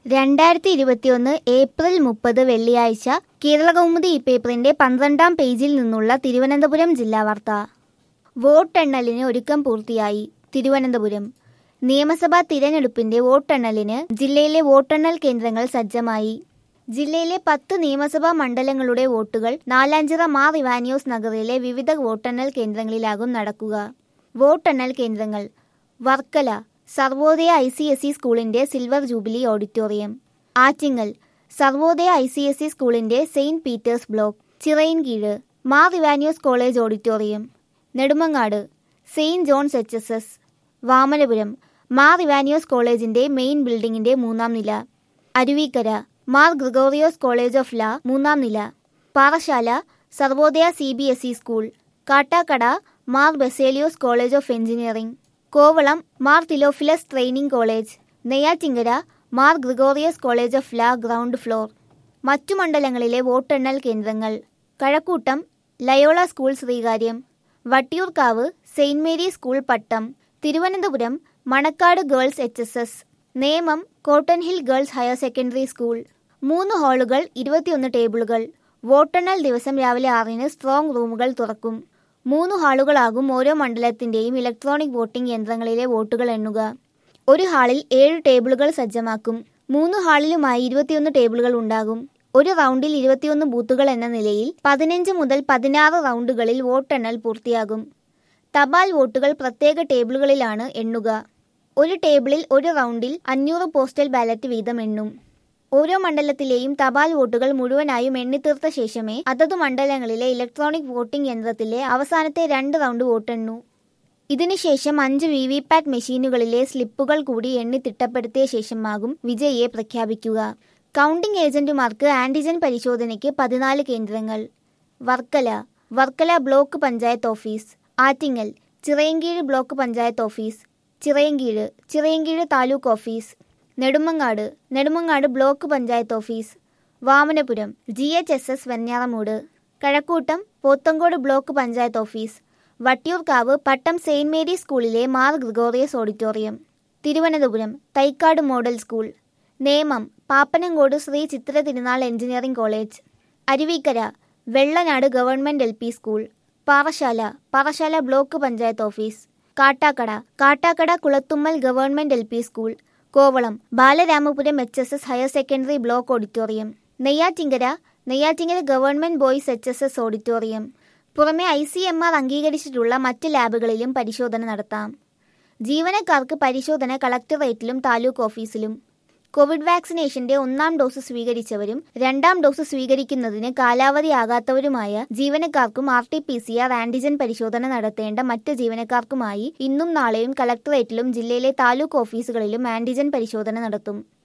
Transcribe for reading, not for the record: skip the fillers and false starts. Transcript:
2021 April 30 വെള്ളിയാഴ്ച കേരളകൗമുദി ഈ പേപ്പറിന്റെ 12-ാം പേജിൽ നിന്നുള്ള തിരുവനന്തപുരം ജില്ലാ വാർത്ത. വോട്ടെണ്ണലിന് ഒരുക്കം പൂർത്തിയായി. തിരുവനന്തപുരം നിയമസഭാ തിരഞ്ഞെടുപ്പിന്റെ വോട്ടെണ്ണലിന് ജില്ലയിലെ വോട്ടെണ്ണൽ കേന്ദ്രങ്ങൾ സജ്ജമായി. ജില്ലയിലെ 10 നിയമസഭാ മണ്ഡലങ്ങളുടെ വോട്ടുകൾ നാലാഞ്ചിറ മാർ ഇവാനിയോസ് നഗറിലെ വിവിധ വോട്ടെണ്ണൽ കേന്ദ്രങ്ങളിലാകും നടക്കുക. വോട്ടെണ്ണൽ കേന്ദ്രങ്ങൾ: വർക്കല സർവോദയ ICSE സ്കൂളിന്റെ silver jubilee auditorium, Attingal Sarvodaya ICSE സ്കൂളിന്റെ Saint Peter's block, Chirayinkeezhu Mar Ivanios college auditorium, Nedumangad Saint John's HSS, Vamanapuram Mar Ivanios കോളേജിന്റെ മെയിൻ ബിൽഡിംഗിന്റെ 3-ാം നില, Aruvikkara Mar Gregorios college of law 3-ാം നില, Parassala Sarvodaya CBSE school, Kattakada Mar Baselios college of engineering, Kovalam Mar Theophilus training college, Neyyattinkara Mar Gregorios college of law ground floor. മറ്റു മണ്ഡലങ്ങളിലെ വോട്ടെണ്ണൽ കേന്ദ്രങ്ങൾ: Kazhakkoottam Loyola school Sreekaryam, Vattiyoorkavu Saint Mary school Pattom, Thiruvananthapuram Manacaud girls HSS, Nemom Cotton Hill girls higher secondary school. 3 ഹാളുകൾ, 21 ടേബിളുകൾ. വോട്ടെണ്ണൽ ദിവസം രാവിലെ 6-ന് സ്ട്രോങ് റൂമുകൾ തുറക്കും. 3 ഹാളുകളാകും ഓരോ മണ്ഡലത്തിന്റെയും ഇലക്ട്രോണിക് വോട്ടിംഗ് യന്ത്രങ്ങളിലെ വോട്ടുകൾ എണ്ണുക. ഒരു ഹാളിൽ 7 ടേബിളുകൾ സജ്ജമാക്കും. 3 ഹാളിലുമായി 21 ടേബിളുകൾ ഉണ്ടാകും. ഒരു റൗണ്ടിൽ 21 ബൂത്തുകൾ എന്ന നിലയിൽ 15 മുതൽ 16 റൗണ്ടുകളിൽ വോട്ടെണ്ണൽ പൂർത്തിയാകും. തപാൽ വോട്ടുകൾ പ്രത്യേക ടേബിളുകളിലാണ് എണ്ണുക. ഒരു ടേബിളിൽ ഒരു റൗണ്ടിൽ 500 പോസ്റ്റൽ ബാലറ്റ് വീതം എണ്ണും. ഓരോ മണ്ഡലത്തിലെയും തപാൽ വോട്ടുകൾ മുഴുവനായും എണ്ണിത്തീർത്ത ശേഷമേ അതതു മണ്ഡലങ്ങളിലെ ഇലക്ട്രോണിക് വോട്ടിംഗ് യന്ത്രത്തിലെ അവസാനത്തെ 2 റൗണ്ട് വോട്ടെണ്ണൂ. ഇതിനുശേഷം 5 VVPAT മെഷീനുകളിലെ സ്ലിപ്പുകൾ കൂടി എണ്ണി തിട്ടപ്പെടുത്തിയ ശേഷമാകും വിജയിയെ പ്രഖ്യാപിക്കുക. കൗണ്ടിംഗ് ഏജന്റുമാർക്ക് ആന്റിജൻ പരിശോധനയ്ക്ക് 14 കേന്ദ്രങ്ങൾ: Varkala block panchayat office, Attingal Chirayinkeezhu block panchayat office, Chirayinkeezhu taluk office, Nedumangad block panchayat office, Vamanapuram GHSS Venjaramoodu, Kazhakkoottam Pothencode block panchayat office, Vattiyoorkavu Pattom Saint Mary സ്കൂളിലെ Mar Gregorios auditorium, Thiruvananthapuram Thycaud model school, Nemom Pappanamcode Sree Chitra Thirunal engineering college, Aruvikkara Vellanad government LP school, Parassala block panchayat office, Kattakada Kulathummal government LP school, Kovalam Balaramapuram HSS higher secondary block auditorium, Neyyattinkara government boys HSS auditorium. പുറമെ ICMR അംഗീകരിച്ചിട്ടുള്ള മറ്റ് ലാബുകളിലും പരിശോധന നടത്താം. ജീവനക്കാർക്ക് പരിശോധന കളക്ടറേറ്റിലും താലൂക്ക് ഓഫീസിലും. കോവിഡ് വാക്സിനേഷന്റെ 1-ാം ഡോസ് സ്വീകരിച്ചവരും 2-ാം ഡോസ് സ്വീകരിക്കുന്നതിന് കാലാവധിയാകാത്തവരുമായ ജീവനക്കാർക്കും RT-PCR ആന്റിജൻ പരിശോധന നടത്തേണ്ട മറ്റ് ജീവനക്കാർക്കുമായി ഇന്നും നാളെയും കളക്ടറേറ്റിലും ജില്ലയിലെ താലൂക്ക് ഓഫീസുകളിലും ആന്റിജൻ പരിശോധന നടത്തും.